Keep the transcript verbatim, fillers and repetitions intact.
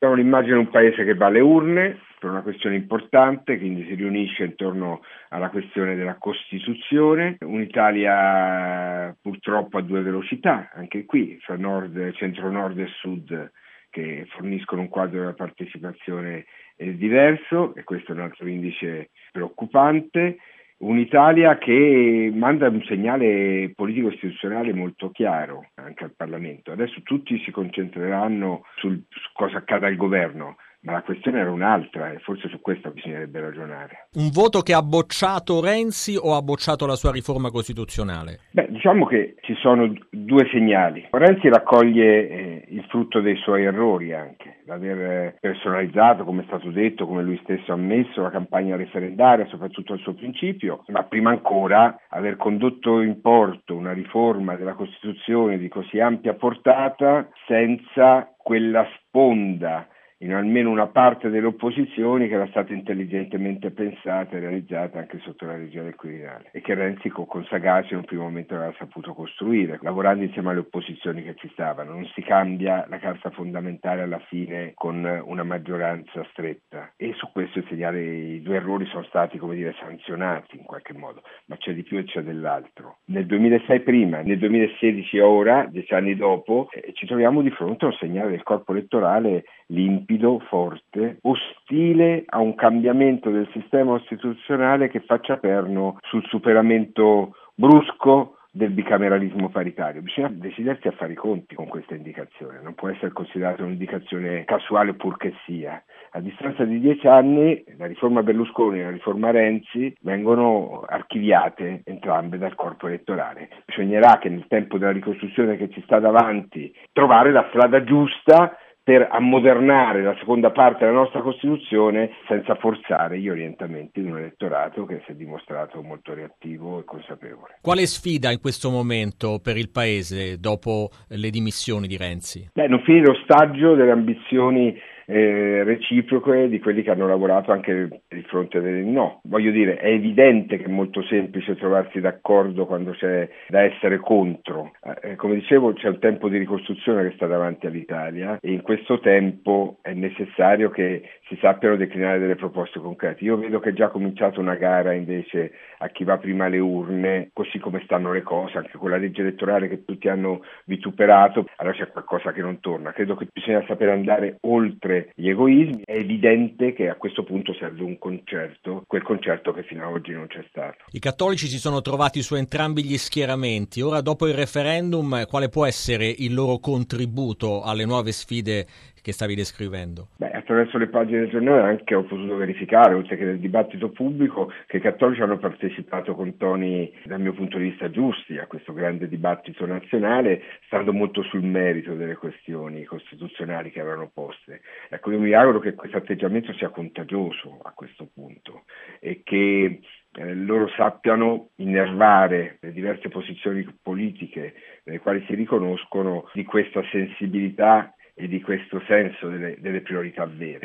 Abbiamo l'immagine di un paese che va alle urne per una questione importante, quindi si riunisce intorno alla questione della Costituzione, un'Italia purtroppo a due velocità, anche qui, fra nord, centro-nord e sud, che forniscono un quadro della partecipazione eh, diverso, e questo è un altro indice preoccupante. Un'Italia che manda un segnale politico-istituzionale molto chiaro anche al Parlamento. Adesso tutti si concentreranno sul, su cosa accade al governo, ma la questione era un'altra e forse su questo bisognerebbe ragionare. Un voto che ha bocciato Renzi o ha bocciato la sua riforma costituzionale? Beh, diciamo che ci sono due segnali. Renzi raccoglie eh, il frutto dei suoi errori anche, l'aver personalizzato, come è stato detto, come lui stesso ha ammesso, la campagna referendaria, soprattutto al suo principio, ma prima ancora aver condotto in porto una riforma della Costituzione di così ampia portata senza quella sponda in almeno una parte delle opposizioni che era stata intelligentemente pensata e realizzata anche sotto la regia del Quirinale e che Renzi con, con sagacia in un primo momento aveva saputo costruire, lavorando insieme alle opposizioni che ci stavano. Non si cambia la carta fondamentale alla fine con una maggioranza stretta, e su questo il segnale, i due errori sono stati, come dire, sanzionati in qualche modo, ma c'è di più e c'è dell'altro. Nel duemilasei prima, nel duemilasedici ora, dieci anni dopo, eh, ci troviamo di fronte a un segnale del corpo elettorale limpido, forte, ostile a un cambiamento del sistema costituzionale che faccia perno sul superamento brusco del bicameralismo paritario. Bisogna decidersi a fare i conti con questa indicazione, non può essere considerata un'indicazione casuale pur che sia. A distanza di dieci anni la riforma Berlusconi e la riforma Renzi vengono archiviate entrambe dal corpo elettorale. Bisognerà che nel tempo della ricostruzione che ci sta davanti trovare la strada giusta per ammodernare la seconda parte della nostra Costituzione senza forzare gli orientamenti di un elettorato che si è dimostrato molto reattivo e consapevole. Quale sfida in questo momento per il Paese dopo le dimissioni di Renzi? Beh, non finire l'ostaggio delle ambizioni eh, reciproche di quelli che hanno lavorato anche per il fronte del no. Voglio dire, è evidente che è molto semplice trovarsi d'accordo quando c'è da essere contro. Eh, come dicevo, c'è un tempo di ricostruzione che sta davanti all'Italia e in questo tempo è necessario che si sappiano declinare delle proposte concrete. Io vedo che è già cominciata una gara invece a chi va prima alle urne, così come stanno le cose, anche con la legge elettorale che tutti hanno vituperato, allora c'è qualcosa che non torna. Credo che bisogna sapere andare oltre gli egoismi. È evidente che a questo punto serve un concerto, quel concerto che fino ad oggi non c'è stato. I cattolici si sono trovati su entrambi gli schieramenti. Ora, dopo il referendum, quale può essere il loro contributo alle nuove sfide che stavi descrivendo? Beh, attraverso le pagine del giornale anche ho potuto verificare, oltre che nel dibattito pubblico, che i cattolici hanno partecipato con toni, dal mio punto di vista, giusti a questo grande dibattito nazionale, stando molto sul merito delle questioni costituzionali che erano poste. Ecco, io mi auguro che questo atteggiamento sia contagioso a questo punto e che eh, loro sappiano innervare le diverse posizioni politiche nelle quali si riconoscono di questa sensibilità e di questo senso delle, delle priorità vere.